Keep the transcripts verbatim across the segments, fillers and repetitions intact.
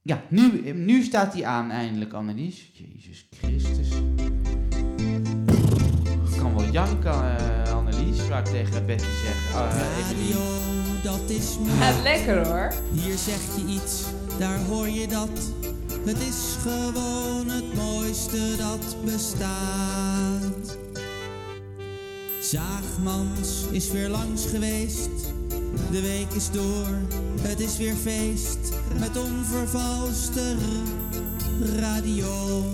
Ja, nu, nu staat hij aan eindelijk, Annelies. Jezus Christus. Ik kan wel janken, uh, Annelies, zou ik tegen Betty zeggen. Uh, Radio, dat is mooi. Gaat lekker hoor. Hier zeg je iets, daar hoor je dat. Het is gewoon het mooiste dat bestaat. Zaagmans is weer langs geweest. De week is door, het is weer feest. Met onvervalste radio.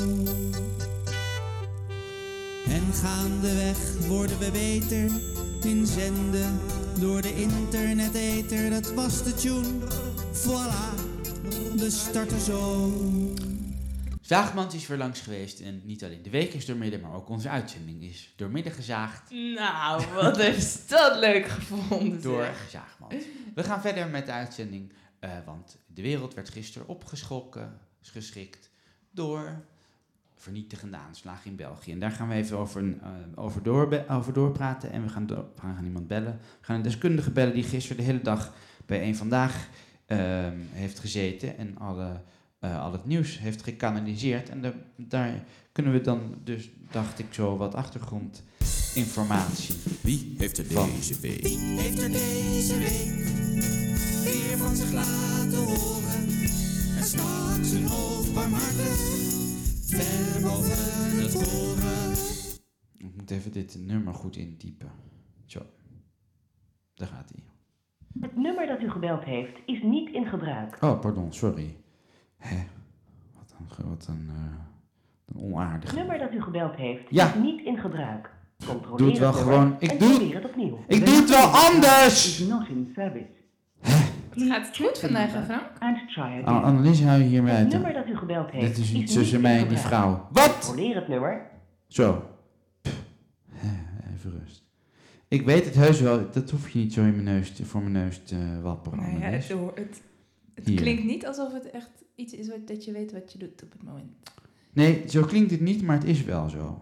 En gaandeweg worden we beter in zenden door de internetether. Dat was de tune, voilà, we starten zo. Zaagmans is weer langs geweest en niet alleen de week is doormidden, maar ook onze uitzending is doormidden gezaagd. Nou, wat is dat leuk gevonden. Door zeg. Zaagmans. We gaan verder met de uitzending, uh, want de wereld werd gisteren opgeschrokken, geschrikt door vernietigende aanslagen in België. En daar gaan we even over, uh, over, door, over doorpraten en we gaan, do- we gaan iemand bellen. We gaan een deskundige bellen die gisteren de hele dag bij Eén Vandaag uh, heeft gezeten en alle... Uh, al het nieuws heeft gekanaliseerd. En de, daar kunnen we dan dus, dacht ik, zo wat achtergrondinformatie. Wie heeft er van. deze week? Wie heeft er deze week weer van zich laten horen? En stak zijn hoofd barmhartig ver boven het horen. Ik moet even dit nummer goed intypen. Zo. Daar gaat hij. Het nummer dat u gebeld heeft is niet in gebruik. Oh, pardon, sorry. Hè? Wat een, wat een, uh, een onaardig. Het nummer dat u gebeld heeft Ja. is niet in gebruik. Controleer Doe het wel nummer gewoon. Ik en doe- probeer het opnieuw. Ik doe het wel anders! Is not in service. Gaat het goed vandaag, hè, Frank? And try again. Oh, Annelies, hou je hiermee Het uit. nummer dat u gebeld heeft Dit is iets niet tussen in mij en die gebruik. vrouw. Wat? Controleer het nummer. Zo. Pff. Hè, even rust. Ik weet het heus wel, dat hoef je niet zo in mijn neus te, voor mijn neus te wapperen. Nou ja, Annelies. het, het, het Hier. klinkt niet alsof het echt iets is wat, dat je weet wat je doet op het moment. Nee, zo klinkt het niet, maar het is wel zo.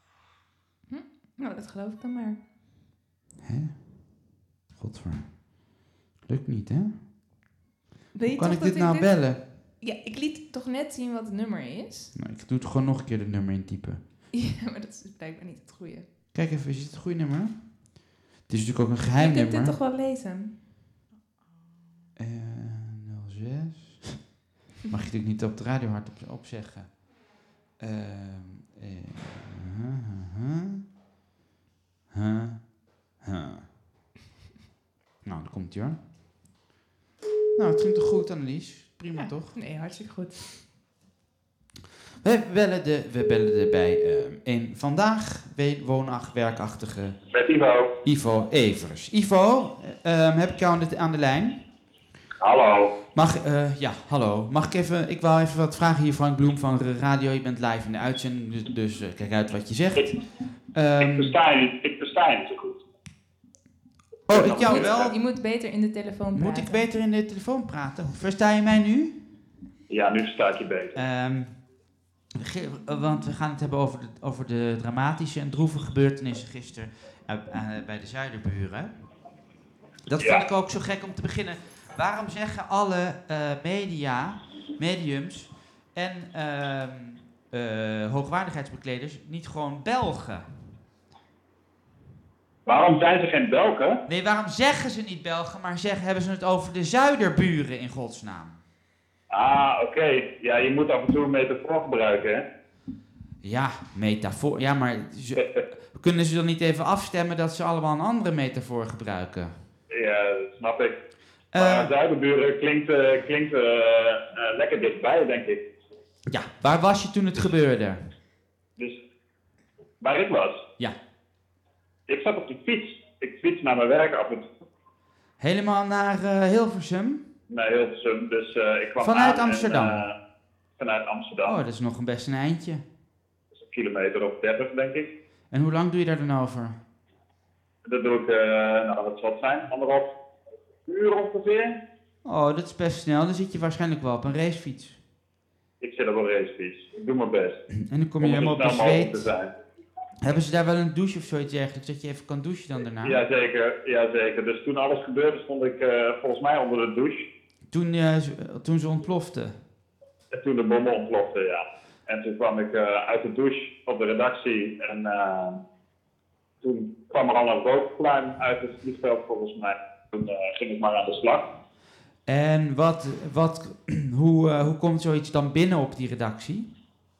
Nou, dat geloof ik dan maar. Hè? Godver. Lukt niet, hè? Weet je Hoe kan toch ik dit dat nou bellen? Ja, ik liet toch net zien wat het nummer is. Nou, ik doe het gewoon nog een keer het nummer intypen. Ja, maar dat is blijkbaar niet het goede. Kijk even, is het het goede nummer? Het is natuurlijk ook een geheim Je kunt nummer. dit toch wel lezen? Eh, nul zes. Mag je natuurlijk niet op de radio hard op, opzeggen. Ehm, eh, huh, huh, huh, huh. Nou, dan komt ie hoor. Nou, het ging toch goed, Annelies? Prima, Ja. toch? Nee, hartstikke goed. We bellen, de, we bellen er bij ehm, een vandaag we- woonachtig, werkachtige Met Ivo. Ivo Evers. Ivo, ehm, heb ik jou aan de, aan de lijn? Hallo. Mag, eh, ja, hallo. Mag ik even, ik wou even wat vragen hier, Frank Bloem van de radio. Je bent live in de uitzending, dus, dus eh, kijk uit wat je zegt. Ik, ik Ehm, versta je niet, ik versta je niet zo goed. oh, ik Je jou moet, wel. je moet beter in de telefoon praten. Moet ik beter in de telefoon praten? Versta je mij nu? Ja, nu versta ik je beter. Ehm, ge- want we gaan het hebben over de, over de dramatische en droevige gebeurtenissen gisteren eh, eh, bij de Zuiderburen. Dat Ja. vond ik ook zo gek om te beginnen. Waarom zeggen alle eh, media, mediums en ehm, eh, hoogwaardigheidsbekleders niet gewoon Belgen? Waarom zijn ze geen Belgen? Nee, waarom zeggen ze niet Belgen, maar zeggen, hebben ze het over de Zuiderburen in godsnaam? Ah, oké. Ja, je moet af en toe een metafoor gebruiken, hè? Ja, metafoor. Ja, maar ze- kunnen ze dan niet even afstemmen dat ze allemaal een andere metafoor gebruiken? Ja, dat snap ik. Eh, Maar Zuiderburen klinkt, uh, klinkt uh, uh, lekker dichtbij, denk ik. ja, waar was je toen het gebeurde? Dus waar ik was, Ja, ik zat op de fiets. Ik fiets naar mijn werk af en toe. helemaal naar eh, Hilversum? Naar Hilversum, dus uh, ik kwam Vanuit aan Amsterdam? En, uh, vanuit Amsterdam. Oh, dat is nog een best een eindje. Dat is een kilometer of dertig, denk ik. En hoe lang doe je daar dan over? Dat doe ik, uh, nou wat zal het zijn, anderhalf uur ongeveer. Oh, dat is best snel. Dan zit je waarschijnlijk wel op een racefiets. Ik zit op een racefiets. Ik doe mijn best. En dan kom je Om helemaal zo op snel je mogelijk te zweet. zijn. Hebben ze daar wel een douche of zoiets dergelijks, dat je even kan douchen dan daarna? Jazeker, jazeker. Dus toen alles gebeurde stond ik uh, volgens mij onder de douche. Toen, eh, z- toen ze ontplofte. En toen de bommen ontploften, ja. En toen kwam ik uh, uit de douche op de redactie en uh, toen kwam er al een rookpluim uit het vliegveld volgens mij. Toen uh, ging ik maar aan de slag. En wat, wat, hoe, uh, hoe komt zoiets dan binnen op die redactie?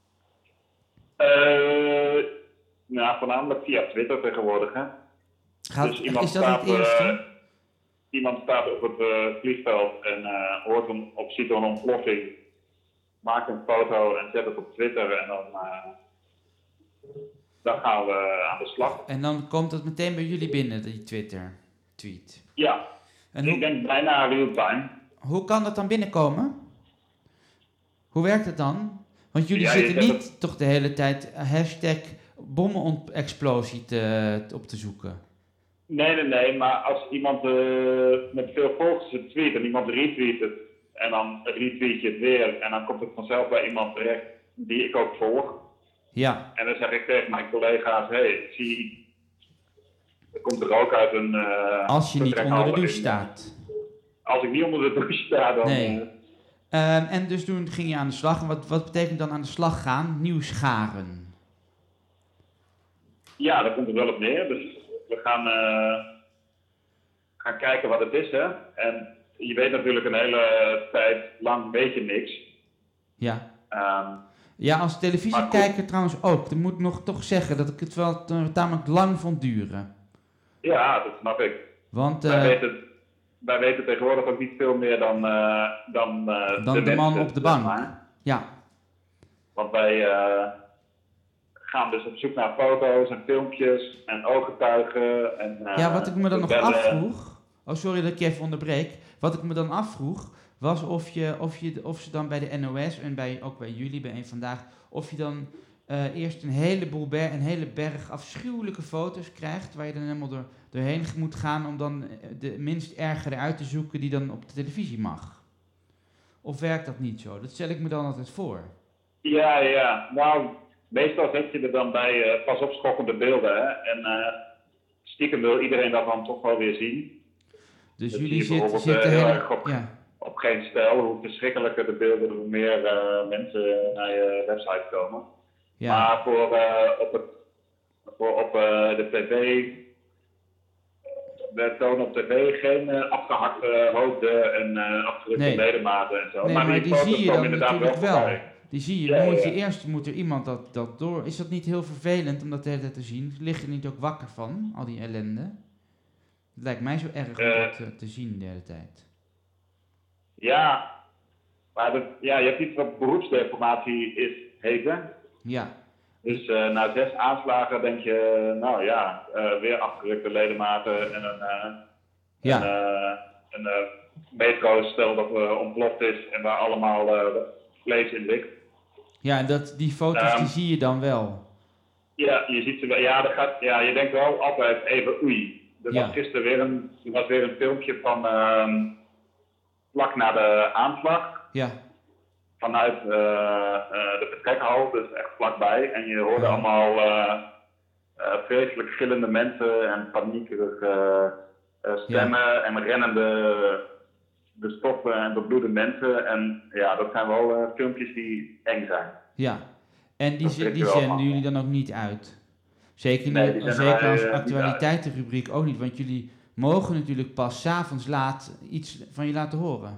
Uh, nou, voornamelijk via Twitter tegenwoordig, hè. Gaat, dus iemand is dat staat, het eerste? Uh, iemand staat op het uh, vliegveld en uh, hoort een, of ziet er een ontploffing, maakt een foto en zet het op Twitter en dan, uh, dan gaan we aan de slag. En dan komt het meteen bij jullie binnen, die Twitter-tweet? Ja, en ik hoe, denk bijna real-time. Hoe kan dat dan binnenkomen? Hoe werkt het dan? Want jullie ja, zitten niet het... toch de hele tijd hashtag bommenexplosie te, op te zoeken? Nee, nee, nee, maar als iemand uh, met veel volgers het tweet en iemand retweet het en dan retweet je het weer en dan komt het vanzelf bij iemand terecht die ik ook volg. Ja. En dan zeg ik tegen mijn collega's, hé, hey, ik zie, er komt er ook uit een... Uh, als je niet onder de douche staat. Als ik niet onder de douche sta, dan... Nee. Uh, um, en dus toen ging je aan de slag. En wat, wat betekent dan aan de slag gaan? Nieuws garen. Ja, daar komt het wel op neer. Dus we gaan, uh, gaan kijken wat het is, hè. En je weet natuurlijk een hele tijd lang weet je niks. Ja. Um, ja, als televisiekijker trouwens ook. Dan moet ik nog toch zeggen dat ik het wel tamelijk lang vond duren. Ja, dat snap ik. Want... Uh, wij, weten, wij weten tegenwoordig ook niet veel meer dan, uh, dan, uh, dan de, de man mensen, op de bank. Maar. Ja. Want wij uh, gaan dus op zoek naar foto's en filmpjes en ooggetuigen. En, uh, ja, wat ik me dan nog bellen. afvroeg... Oh, sorry dat ik je even onderbreek. Wat ik me dan afvroeg, was of, je, of, je, of ze dan bij de N O S en bij, ook bij jullie, bij Eén Vandaag, of je dan uh, eerst een heleboel ber, een hele berg afschuwelijke foto's krijgt, waar je dan helemaal door, doorheen moet gaan om dan de minst ergere uit te zoeken die dan op de televisie mag. Of werkt dat niet zo? Dat stel ik me dan altijd voor. Ja, ja. Nou, meestal zet je er dan bij uh, pas op schokkende beelden, hè. En uh, stiekem wil iedereen dat dan toch wel weer zien. Dus dat jullie zie je zitten, zitten heel heel erg op, ja. op geen stijl. Hoe verschrikkelijker de beelden, hoe meer uh, mensen naar je website komen. Ja. Maar voor, uh, op, het, voor op uh, de tv, we tonen op tv geen uh, afgehakte hoofden en uh, afgedrukte nee. ledematen en zo. Nee, maar, maar die, die foto's zie je dan natuurlijk wel. Voorbij. Die zie je. Ja, Dan moet je ja. eerst moet er iemand dat, dat door... Is dat niet heel vervelend om dat de hele tijd te zien? Lig je er niet ook wakker van, al die ellende? Het lijkt mij zo erg om uh, dat te, te zien de hele tijd. Ja, maar dat, ja, je hebt iets wat beroepsdeformatie is, heet hè? Ja. Dus uh, na zes aanslagen denk je, nou ja, uh, weer afgedrukte ledematen en een, uh, ja. een, uh, een uh, metro, stel dat uh, ontploft is en waar allemaal uh, vlees in ligt. Ja, en dat, die foto's um, die zie je dan wel. Ja, je ziet ze wel. Ja, dat gaat, ja, je denkt wel altijd even oei. Er ja. was gisteren weer een, er was weer een filmpje van uh, vlak na de aanslag. Ja. Vanuit uh, uh, de vertrekhal, dus echt vlakbij. En je hoorde ja. allemaal uh, uh, vreselijk gillende mensen en paniekerige uh, stemmen ja. en rennende bestoffen en bebloede mensen. En ja, dat zijn wel uh, filmpjes die eng zijn. Ja, en die, z- die zenden jullie dan ook niet uit? Zeker, nee, niet, zeker wij, als actualiteitenrubriek ook niet, want jullie mogen natuurlijk pas 's avonds laat iets van je laten horen.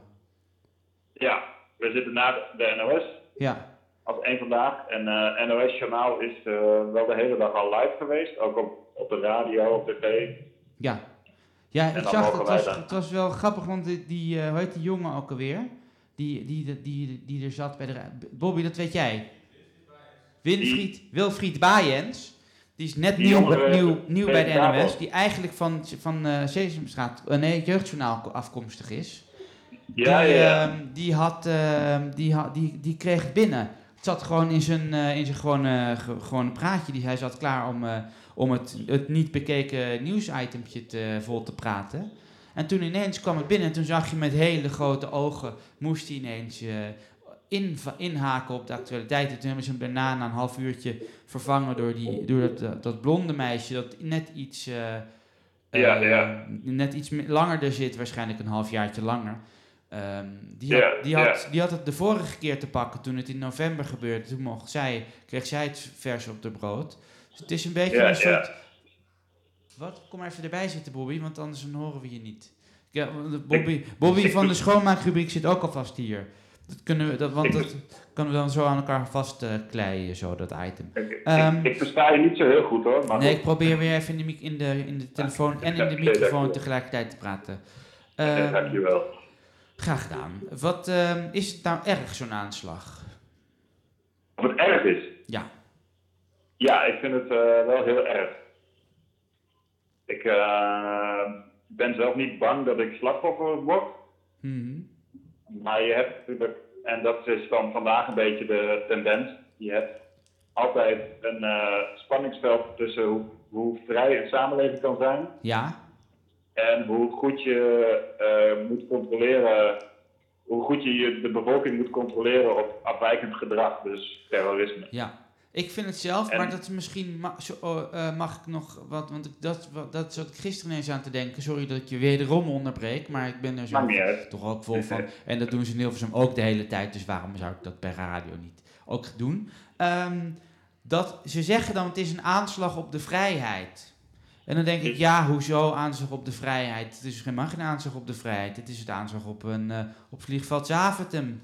Ja, we zitten na de N O S ja. als Eén Vandaag. En uh, N O S-journaal is uh, wel de hele dag al live geweest, ook op, op de radio, op tv. Ja, ja ik zag het, het was, het was wel grappig, want die, die uh, hoe heet die jongen ook alweer? Die, die, die, die, die er zat bij de... Bobby, dat weet jij. Winfried, Wilfried Baaiens. Die is net die nieuw, jongere, nieuw, nieuw bij de N O S. Die eigenlijk van, van uh, Sesamstraat, uh, nee, Jeugdjournaal afkomstig is. Ja, die, ja. Uh, die, had, uh, die, had, die, die kreeg het binnen. Het zat gewoon in zijn, uh, in zijn gewone, ge, gewone praatje. Die, hij zat klaar om, uh, om het, het niet bekeken nieuwsitempje te, vol te praten. En toen ineens kwam het binnen en toen zag je met hele grote ogen, moest hij ineens uh, in, inhaken op de actualiteiten. Toen hebben ze hem daarna na een half uurtje vervangen door, die, door dat, dat blonde meisje dat net iets, uh, ja, uh, ja. net iets langer er zit, waarschijnlijk een halfjaartje langer. Um, die, had, Ja, die, had, ja. die had het de vorige keer te pakken toen het in november gebeurde. Toen mocht zij, kreeg zij het vers op de brood. Dus het is een beetje Ja, een soort... ja. Wat? Kom maar even erbij zitten, Bobby, want anders dan horen we je niet. Ja, Bobby, Bobby van de schoonmaakrubriek zit ook alvast hier. Dat kunnen we, dat, want dat kunnen we dan zo aan elkaar vast uh, kleien, zo, dat item. Ik, Um, ik, ik versta je niet zo heel goed hoor. Maar nee, goed. ik probeer weer even in de, in de, in de telefoon en in de microfoon tegelijkertijd te praten. Um, Um, Dankjewel. Graag gedaan. Wat um, is het nou erg, zo'n aanslag? Of het erg is? Ja. Ja, ik vind het uh, wel heel erg. Ik uh, ben zelf niet bang dat ik slachtoffer word. Mm-hmm. Maar je hebt natuurlijk, en dat is dan vandaag een beetje de tendens, je hebt altijd een uh, spanningsveld tussen hoe, hoe vrij een samenleving kan zijn. Ja. En hoe goed je uh, moet controleren, hoe goed je de bevolking moet controleren op afwijkend gedrag, dus terrorisme. Ja. Ik vind het zelf, en, maar dat is misschien ma- zo, uh, mag ik nog wat, want ik, dat, wat, dat zat ik gisteren ineens aan te denken. Sorry dat ik je wederom onderbreek, maar ik ben er zo toch ook vol van. En dat doen ze in Hilversum ook de hele tijd, dus waarom zou ik dat bij radio niet ook doen? Um, dat, ze zeggen dan, het is een aanslag op de vrijheid. En dan denk ik, ja, hoezo aanslag op de vrijheid? Het is helemaal geen aanslag op de vrijheid, het is het aanslag op een uh, op vliegveld Zaventem.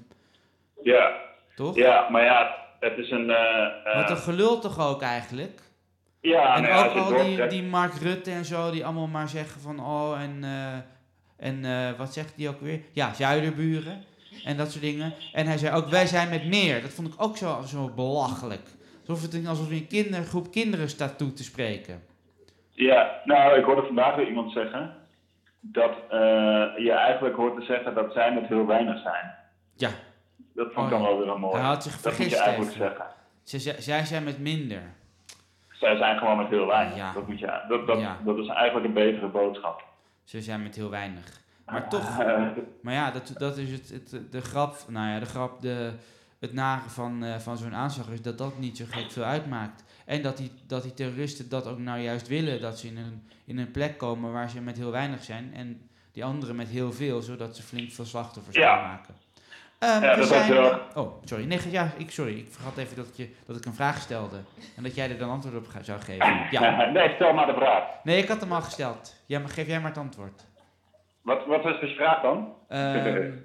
Ja. Toch? Ja, maar ja... Het is een... Uh, uh, Wat een gelul toch ook eigenlijk? Ja, en nou ook ja, al die, die Mark Rutte en zo, die allemaal maar zeggen van... Oh, en, uh, en uh, wat zegt die ook weer? Ja, zuiderburen en dat soort dingen. En hij zei ook, wij zijn met meer. Dat vond ik ook zo, zo belachelijk. Alsof het alsof je een kinder, groep kinderen staat toe te spreken. Ja, nou, ik hoorde vandaag weer iemand zeggen... dat uh, je eigenlijk hoort te zeggen dat zij met heel weinig zijn. Ja. Dat vond ik dan wel weer mooi. Hij had zich vergist. Dat moet je eigenlijk even. zeggen. Zij, zij zijn met minder. Zij zijn gewoon met heel weinig. Ja. Dat, moet je, dat, dat, ja. dat is eigenlijk een betere boodschap. Ze zijn met heel weinig. Maar uh, toch, uh, maar ja, dat, dat is het, het, de grap, nou ja, de grap, de, het nare van, uh, van zo'n aanslag is dat dat niet zo gek veel uitmaakt. En dat die, dat die terroristen dat ook nou juist willen, dat ze in een, in een plek komen waar ze met heel weinig zijn en die anderen met heel veel, zodat ze flink veel slachtoffers ja. kunnen maken. Um, ja, we dat zijn, wel... Oh, sorry. Nee, ja, ik, sorry. Ik vergat even dat, je, dat ik een vraag stelde. En dat jij er dan antwoord op ga, zou geven. Ja. Nee, stel maar de vraag. Nee, ik had hem al gesteld. Ja, maar geef jij maar het antwoord. Wat, wat is de vraag dan? Um,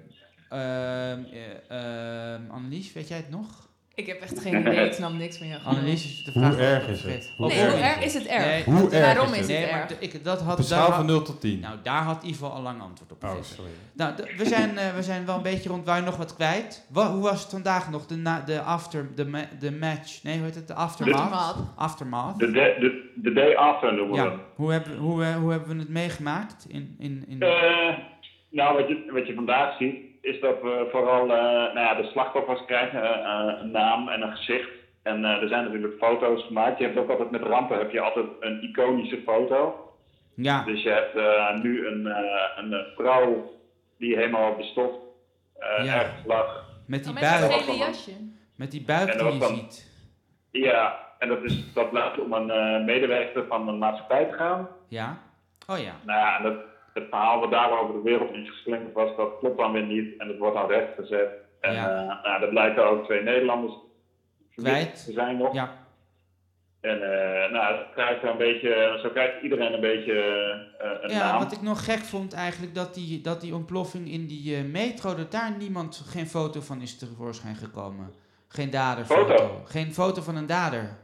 um, um, Annelies, weet jij het nog? Ik heb echt geen idee, ik snap niks van jou. Annelies is de vraag. Hoe erg is het? Hoe nee, hoe erg is het erg? Nee, hoe erg waarom is het, nee, erg? maar de, ik, dat had, Op een schaal van nul tot tien. Nou, daar had Ivo al lang antwoord op gegeven. Oh, sorry. Nou, de, we, zijn, uh, we zijn wel een beetje rond, waar nog wat kwijt. Wa, hoe was het vandaag nog, de, na, de after, de, ma, de match, nee, hoe heet het, de aftermath? Aftermath. De, de, de, de day after noemen ja. we. Hoe hebben, hoe, uh, hoe hebben we het meegemaakt? In, in, in... Uh, nou, wat je, wat je vandaag ziet, is dat we vooral, uh, nou ja, de slachtoffers krijgen uh, een naam en een gezicht. En uh, er zijn natuurlijk foto's gemaakt. Je hebt ook altijd met rampen heb je altijd een iconische foto. Ja. Dus je hebt uh, nu een, uh, een vrouw die helemaal bestoft uh, ja. ergens lag. Met die oh, buik. Met dat gele jasje. Met die buik die je dan, ziet. Ja, en dat, is, dat laat om een uh, medewerker van een maatschappij te gaan. Ja. Oh ja. Nou ja, en dat, het verhaal wat daarover de wereld in geslingerd was, dat klopt dan weer niet. En dat wordt dan rechtgezet. En ja. uh, nou, dat blijken ook twee Nederlanders kwijt te zijn nog. Ja. En uh, nou, krijgt een beetje, zo krijgt iedereen een beetje uh, een ja, naam. Wat ik nog gek vond eigenlijk, dat die, dat die ontploffing in die uh, metro, dat daar niemand, geen foto van is tevoorschijn gekomen. Geen daderfoto. Foto? Geen foto van een dader.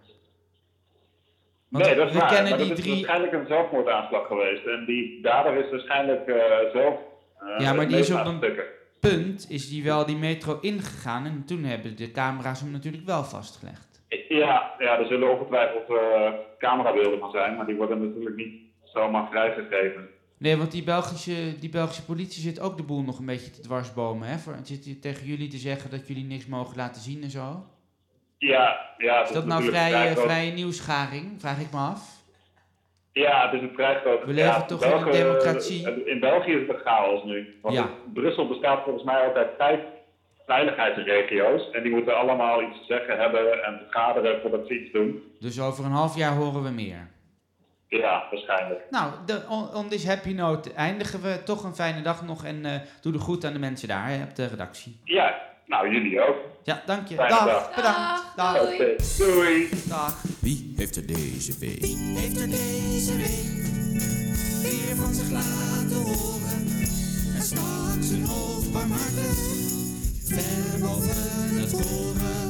Want nee, dat is we waar. kennen Maar die dat is drie... waarschijnlijk een zelfmoordaanslag geweest. En die dader is waarschijnlijk uh, zelf uh, ja, maar die is op een stukken. punt, is die wel die metro ingegaan en toen hebben de camera's hem natuurlijk wel vastgelegd. Ja, ja, er zullen ongetwijfeld uh, camerabeelden van zijn, maar die worden natuurlijk niet zomaar vrijgegeven. Nee, want die Belgische, die Belgische politie zit ook de boel nog een beetje te dwarsbomen, hè? Voor, zit die tegen jullie te zeggen dat jullie niks mogen laten zien en zo? Ja, ja. Is dat, dat nou vrije, vrij vrije nieuwsgaring? Vraag ik me af. Ja, het is een vrij groot... We leven ja, toch België, in een democratie? In België is het een chaos nu. Want ja. Brussel bestaat volgens mij uit vijf veiligheidsregio's. En die moeten allemaal iets te zeggen hebben en vergaderen voordat ze iets doen. Dus over een half jaar horen we meer? Ja, waarschijnlijk. Nou, de, on, on this happy note eindigen we. Toch een fijne dag nog en uh, doe de groet aan de mensen daar hè, op de redactie. Ja, nou jullie ook. Ja, dank je. Fijne Dag, dag. bedankt. Dag. Doei. Oké, doei. Dag. Wie heeft er deze week? Wie heeft er deze week weer van zich laten horen? En stak zijn hoofd barmhartig ver boven het koren.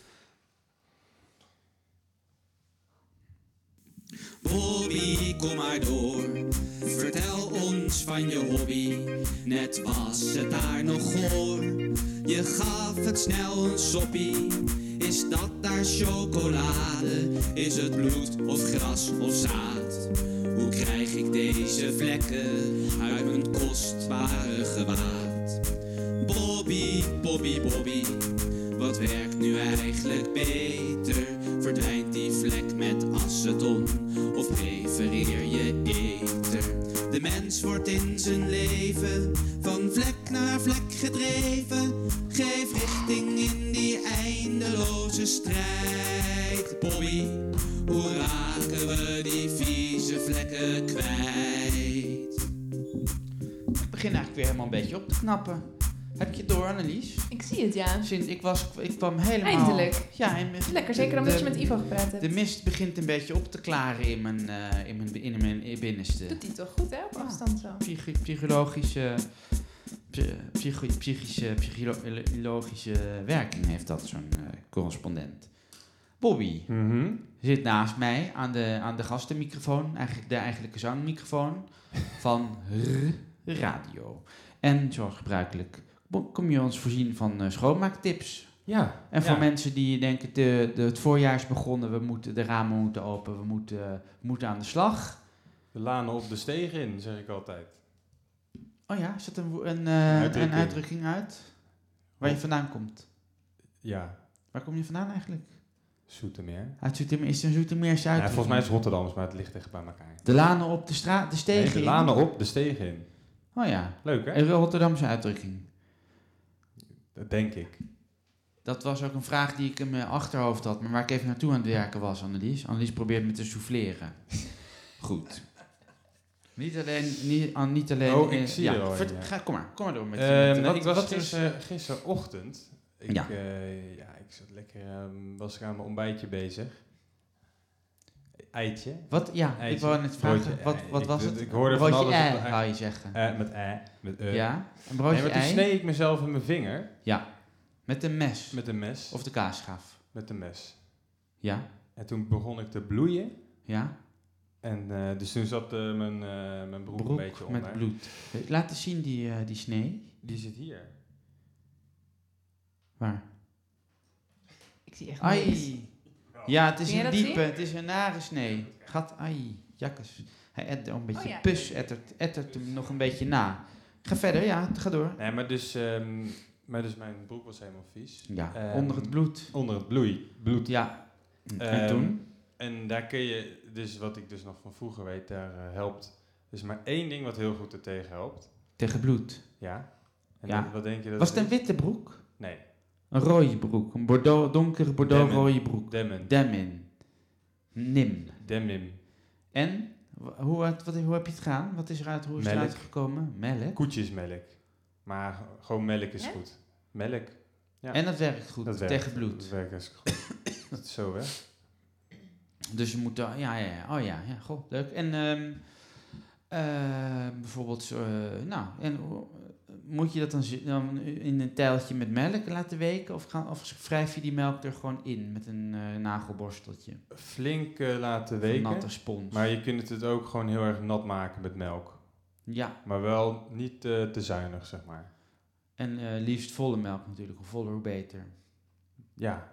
Bobby, kom maar door. Vertel ons van je hobby. Net was het daar nog goor. Je gaf het snel een soppie. Is dat daar chocolade? Is het bloed of gras of zaad? Hoe krijg ik deze vlekken uit mijn kostbare gewaad? Bobby, Bobby, Bobby, wat werkt nu eigenlijk beter? Verdwijnt die vlek met aceton of prefereer je ether? De mens wordt in zijn leven van vlek naar vlek gedreven. Geef richting in die eindeloze strijd. Bobby, hoe raken we die vieze vlekken kwijt? Ik begin eigenlijk weer helemaal een beetje op te knappen. Heb je het door, Annelies? Ik zie het, ja. Sinds ik was, ik kwam helemaal... Eindelijk. Ja, en Lekker, zeker omdat je met Ivo gepraat hebt. De mist begint een beetje op te klaren in mijn, uh, in mijn, in mijn binnenste. Doet hij toch goed, hè? Op afstand zo. Psychi- psychologische, psychi- psychische, psychologische werking heeft dat, zo'n uh, correspondent. Bobby Mm-hmm. zit naast mij aan de, aan de gastenmicrofoon, eigenlijk de eigenlijke zangmicrofoon van R Radio. En zoals gebruikelijk kom je ons voorzien van uh, schoonmaaktips. Ja. En voor ja. mensen die denken, de, de, het voorjaar is begonnen, we moeten, de ramen moeten open, we moeten, uh, we moeten aan de slag. De lanen op de steeg in, zeg ik altijd. Oh ja, is dat een, wo- een, uh, Uitdrukking. een uitdrukking uit? Waar je vandaan komt? Ja, Waar kom je vandaan eigenlijk? Zoetermeer. Uit Zoetermeer, is het een Zoetermeerse Ja, uitdrukking? volgens mij is het Rotterdams, maar het ligt dicht bij elkaar. De lanen op de straat, de Nee, stegen de in? lanen op de steeg in. Oh ja, Leuk, hè? een Rotterdamse uitdrukking. Dat denk ik. Dat was ook een vraag die ik in mijn achterhoofd had, maar waar ik even naartoe aan het werken was, Annelies. Annelies probeert me te souffleren. Goed. Niet alleen... Niet, ah, niet alleen Oh, ik eh, zie ja, je al, vert- ja. Ga, kom maar, kom maar door met Ehm, met- nee, wat, ik was wat is, gister, gisterochtend. Ik, Ja. ja. Uh, ja, ik zat lekker, um, was ik aan mijn ontbijtje bezig. Eitje. Wat? Ja, Eitje. ik wou net vragen, Broodje wat, ei. wat Ik- was ik- het? ik hoorde van broodje alles op ei, de- wou je zeggen. Uh, met ei. Met uh. Ja, een broodje Nee, maar toen ei. snee ik mezelf in mijn vinger Ja, met een mes. met een mes. Of de kaasschaaf. Met een mes. Ja, En toen begon ik te bloeien. ja. En uh, dus toen zat uh, mijn, uh, mijn broek, Broek een beetje onder. met bloed. Laat eens zien die, uh, die snee. Die zit hier. Waar? Ik zie echt niks. Ai. Ja, het is Kun je een dat diepe, zien? het is een nare snee. Gat, ai, jakkes. Hij ettert een beetje Oh ja. pus, ettert, ettert hem nog een beetje na. Ga verder, ja, ga door. Nee, maar dus, um, maar dus mijn broek was helemaal vies. Ja, Ehm, onder het bloed. Onder het bloei, bloed. Ja. En Ehm, toen? En daar kun je, dus wat ik dus nog van vroeger weet, daar uh, helpt. Er is maar één ding wat heel goed er tegen helpt. Tegen bloed. Ja. En Ja. dan- wat denk je dat Was het een is? witte broek? Nee, Een rode broek. Een bordeaux, donkere bordeaux Demmin. rode broek. Demmin. Demin. Nim. Demim. En? Wa- Hoe, wat, wat, hoe heb je het gedaan? Wat is eruit, hoe is het Melk. eruit gekomen? Melk. Koetjesmelk. Maar gewoon melk is Hè? goed. Melk. Ja. En dat werkt goed, Dat werkt. tegen bloed. Dat werkt hartstikke goed. Dat is zo, hè? Dus je moet... uh, ja, ja, ja. Oh ja, ja. Goh, leuk. En ehm eh, bijvoorbeeld... zo, eh, nou, en hoe- moet je dat dan, zi- dan in een tijltje met melk laten weken? Of, gaan, of wrijf je die melk er gewoon in met een eh, nagelborsteltje? Flink uh, laten Een weken. natte spons. Maar je kunt het ook gewoon heel erg nat maken met melk. Ja, Maar wel niet uh, te zuinig, zeg maar. en eh, liefst volle melk natuurlijk. Hoe voller, hoe beter. Ja.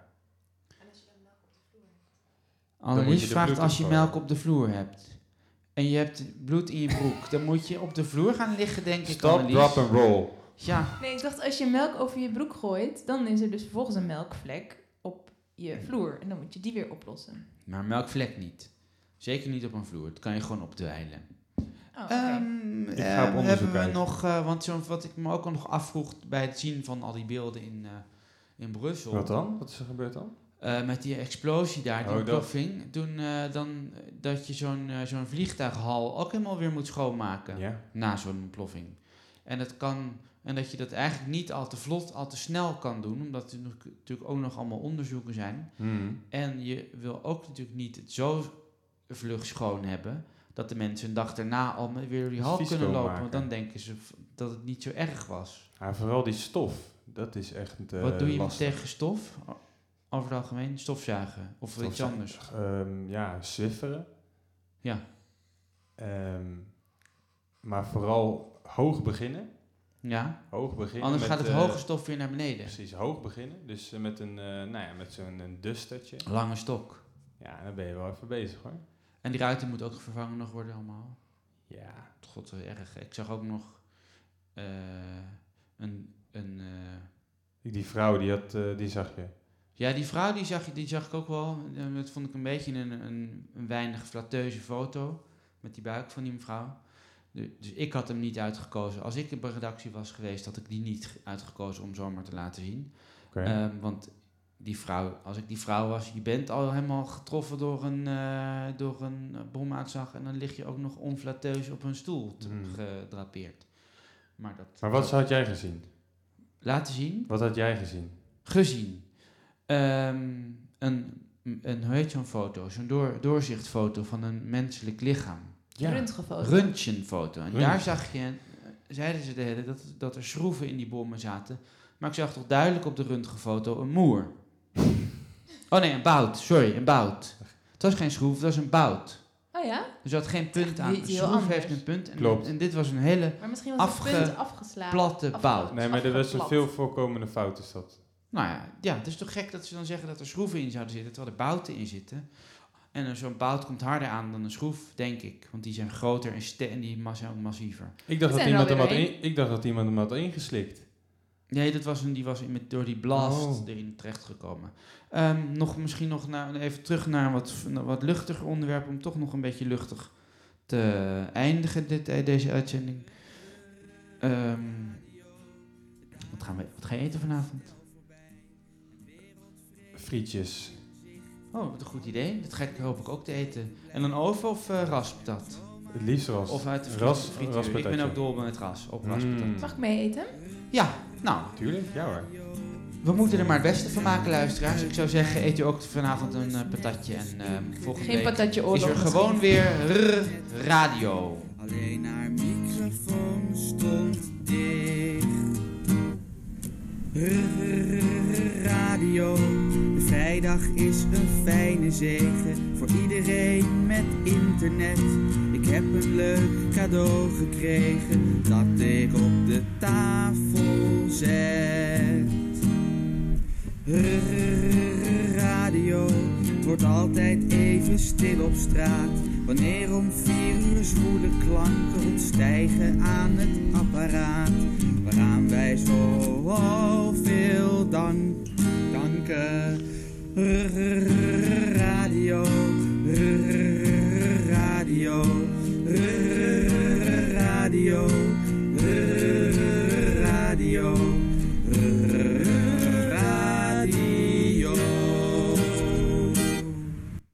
Annelies moet je de vraagt bloed als je opgooien. melk op de vloer hebt. En je hebt bloed in je broek. Dan moet je op de vloer gaan liggen, denk ik, Stop, Annelies. drop and roll. Ja, Nee, ik dacht als je melk over je broek gooit, dan is er dus vervolgens een melkvlek op je vloer. En dan moet je die weer oplossen. maar melkvlek niet. Zeker niet op een vloer. Dat kan je gewoon opdwijlen. Oh, oké. Ehm, Ik eh, ga op onderzoek hebben we uit. nog, eh, want zo, wat ik me ook al nog afvroeg bij het zien van al die beelden in, eh, in Brussel. Wat dan? Wat is er gebeurd dan? Uh, met die explosie daar, die Oh, dat- ontploffing. Toen uh, dan dat je zo'n, uh, zo'n vliegtuighal ook helemaal weer moet schoonmaken. Ja. Na zo'n ontploffing. En dat kan... En dat je dat eigenlijk niet al te vlot, al te snel kan doen. Omdat er nog, natuurlijk ook nog allemaal onderzoeken zijn. Hmm. En je wil ook natuurlijk niet het zo vlug schoon hebben... dat de mensen een dag daarna al weer door die hal Vies kunnen lopen. schoonmaken. Want dan denken ze v- dat het niet zo erg was. Ja, vooral die stof, dat is echt uh, Wat doe je lastig. tegen stof? O- Over het algemeen? Stofzuigen? Of iets Stofzuigen. anders? Um, ja, zwifferen. Ja. Um, maar vooral hoog beginnen. Ja. Hoog beginnen. Anders met, gaat het uh, hoge stof weer naar beneden. Precies, hoog beginnen. Dus uh, met, een, uh, nou ja, met zo'n een dustertje. Lange stok. Ja, dan ben je wel even bezig hoor. En die ruiten moet ook vervangen nog worden allemaal. Ja. God, wat erg. Ik zag ook nog uh, een... een uh, Die vrouw, die, had, uh, die zag je. Ja, die vrouw die zag, die zag ik ook wel. Dat vond ik een beetje een, een, een weinig flatteuze foto. Met die buik van die mevrouw. De, dus ik had hem niet uitgekozen. Als ik op een redactie was geweest, had ik die niet uitgekozen om zomaar te laten zien. Okay. Um, want die vrouw, als ik die vrouw was, je bent al helemaal getroffen door een, uh, door een bomuitslag. En dan lig je ook nog onflatteus op een stoel te, hmm. gedrapeerd. Maar, dat, maar wat had jij gezien? Laten zien? Wat had jij gezien? Gezien. Um, een, een, hoe heet zo'n foto? Zo'n door, doorzichtfoto van een menselijk lichaam. Ja. Röntgenfoto. Röntgenfoto. En Röntgen. daar zag je, uh, zeiden ze de hele dat, dat er schroeven in die bommen zaten. Maar ik zag toch duidelijk op de röntgenfoto een moer. Oh nee, een bout. Sorry, een bout. Het was geen schroef, het was een bout. Oh ja? Dus er had geen punt aan. Een schroef heeft een punt. En, Klopt. en dit was een hele maar misschien was afge- het punt afgeslagen. platte bout. Nee, maar dat was een veel voorkomende fout is dat. Nou ja, ja, het is toch gek dat ze dan zeggen dat er schroeven in zouden zitten, terwijl er bouten in zitten. En uh, zo'n bout komt harder aan dan een schroef, denk ik. Want die zijn groter en, ste- en die ma- zijn ook massiever. Ik dacht, We dat zijn er iemand hem had alweer in, ik dacht dat iemand hem had ingeslikt. Nee, dat was een, die was in met, door die blast Oh. erin terechtgekomen. Um, nog, misschien nog naar, even terug naar een wat, een wat luchtiger onderwerp, om toch nog een beetje luchtig te eindigen, dit, deze uitzending. Um, wat, gaan we, wat ga je eten vanavond? Frietjes. Oh, wat een goed idee. Dat ga ik hoop ik ook te eten. En een oven of uh, raspatat? Het liefst ras. Of uit de friet, ras, frituur. raspatatje. Ik ben ook dol met ras, op raspatat. Mm. Mag ik mee eten? Ja, nou, Tuurlijk, ja hoor. we moeten er maar het beste van maken, luisteraars. Ik zou zeggen, eet u ook vanavond een uh, patatje. En uh, volgende Geen week patatje is oorlog er misschien. gewoon weer r- radio. Alleen haar microfoon stond dicht. Radio, de vrijdag is een fijne zegen voor iedereen met internet. Ik heb een leuk cadeau gekregen dat ik op de tafel zet. Radio, het wordt altijd even stil op straat. Wanneer om vier uur zwoele klanken ontstijgen aan het apparaat. Waaraan wij zo veel dank, danken. Radio,